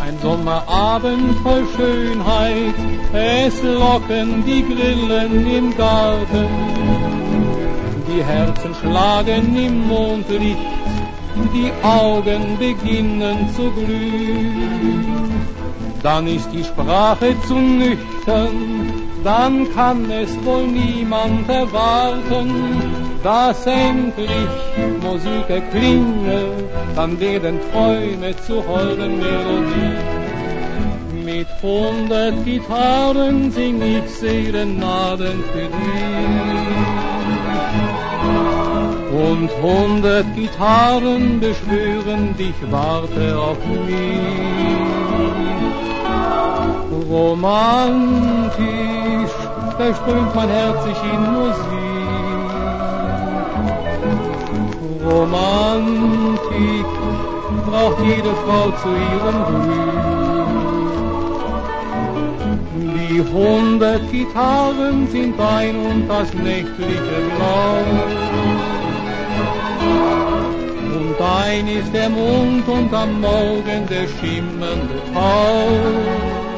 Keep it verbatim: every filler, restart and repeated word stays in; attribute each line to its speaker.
Speaker 1: Ein Sommerabend voll Schönheit, es locken die Grillen im Garten. Die Herzen schlagen im Mondlicht, die Augen beginnen zu glühen. Dann ist die Sprache zu nüchtern, dann kann es wohl niemand erwarten, dass endlich Musik erklingelt, dann werden Träume zu holden Melodie. Mit hundert Gitarren sing ich Serenaden für dich. Und hundert Gitarren beschwören dich, warte auf mich. Romantisch verströmt mein Herz sich in Musik. Romantik braucht jede Frau zu ihrem Glück. Die hundert Gitarren sind dein und das nächtliche Blau. Und dein ist der Mond und am Morgen der schimmernde Tau.